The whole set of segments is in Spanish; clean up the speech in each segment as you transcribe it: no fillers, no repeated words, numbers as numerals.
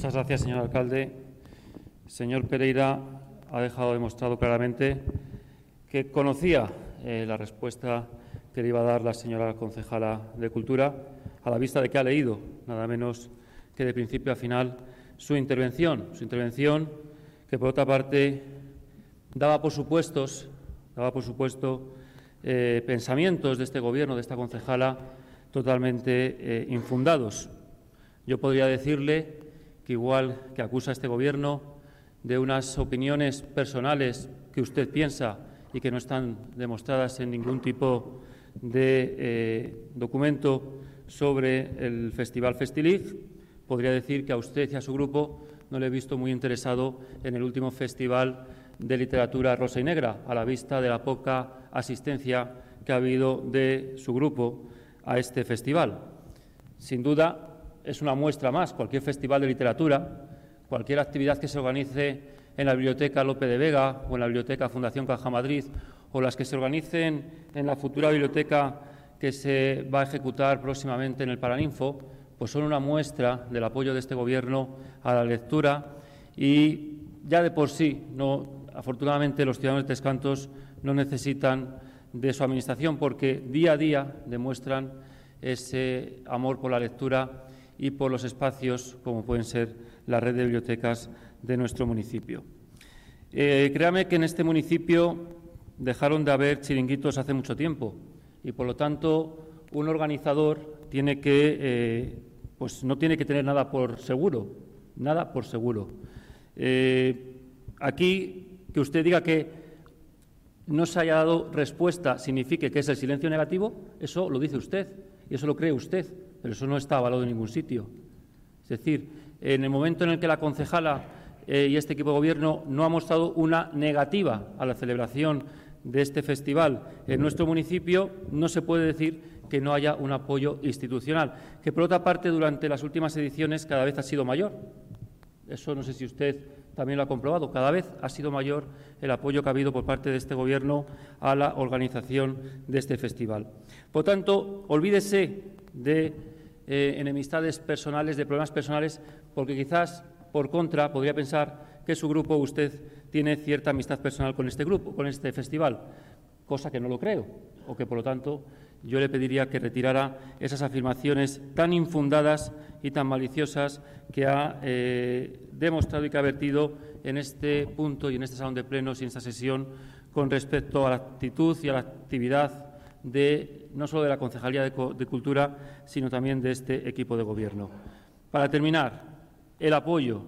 Muchas gracias, señor alcalde. Señor Pereira ha dejado demostrado claramente que conocía la respuesta que le iba a dar la señora concejala de Cultura, a la vista de que ha leído, nada menos que de principio a final, su intervención que, por otra parte, daba por supuesto pensamientos de este Gobierno, de esta concejala, totalmente infundados. Yo podría decirle que, igual que acusa a este Gobierno de unas opiniones personales que usted piensa y que no están demostradas en ningún tipo de documento sobre el Festival Festiliz, podría decir que a usted y a su grupo no le he visto muy interesado en el último Festival de Literatura Rosa y Negra, a la vista de la poca asistencia que ha habido de su grupo a este festival. Sin duda, es una muestra más. Cualquier festival de literatura, cualquier actividad que se organice en la Biblioteca Lope de Vega o en la Biblioteca Fundación Caja Madrid, o las que se organicen en la futura biblioteca que se va a ejecutar próximamente en el Paraninfo, pues son una muestra del apoyo de este Gobierno a la lectura, y ya de por sí, afortunadamente, los ciudadanos de Tres Cantos no necesitan de su Administración, porque día a día demuestran ese amor por la lectura y por los espacios como pueden ser la red de bibliotecas de nuestro municipio. Créame que en este municipio dejaron de haber chiringuitos hace mucho tiempo y, por lo tanto, un organizador tiene que, no tiene que tener nada por seguro, nada por seguro. Aquí, que usted diga que no se haya dado respuesta signifique que es el silencio negativo, eso lo dice usted y eso lo cree usted, pero eso no está avalado en ningún sitio. Es decir, en el momento en el que la concejala y este equipo de Gobierno no ha mostrado una negativa a la celebración de este festival en nuestro municipio, no se puede decir que no haya un apoyo institucional, que, por otra parte, durante las últimas ediciones cada vez ha sido mayor. Eso no sé si usted también lo ha comprobado. Cada vez ha sido mayor el apoyo que ha habido por parte de este Gobierno a la organización de este festival. Por tanto, olvídese de enemistades personales, de problemas personales, porque quizás, por contra, podría pensar que su grupo, usted, tiene cierta amistad personal con este grupo, con este festival, cosa que no lo creo, o que, por lo tanto, yo le pediría que retirara esas afirmaciones tan infundadas y tan maliciosas que ha demostrado y que ha vertido en este punto y en este salón de plenos y en esta sesión con respecto a la actitud y a la actividad no solo de la Concejalía de Cultura, sino también de este equipo de Gobierno. Para terminar, el apoyo,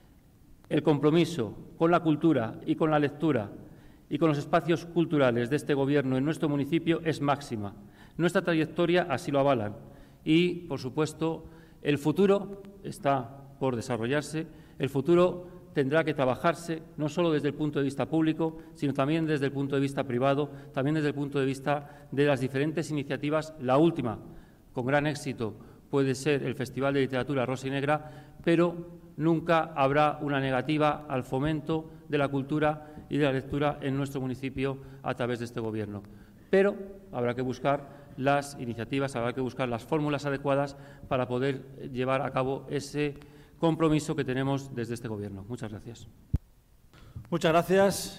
el compromiso con la cultura y con la lectura y con los espacios culturales de este Gobierno en nuestro municipio es máxima. Nuestra trayectoria así lo avalan y, por supuesto, el futuro está por desarrollarse. El futuro tendrá que trabajarse no solo desde el punto de vista público, sino también desde el punto de vista privado, también desde el punto de vista de las diferentes iniciativas. La última, con gran éxito, puede ser el Festival de Literatura Rosa y Negra, pero nunca habrá una negativa al fomento de la cultura y de la lectura en nuestro municipio a través de este Gobierno. Pero habrá que buscar las iniciativas, habrá que buscar las fórmulas adecuadas para poder llevar a cabo ese compromiso que tenemos desde este Gobierno. Muchas gracias. Muchas gracias.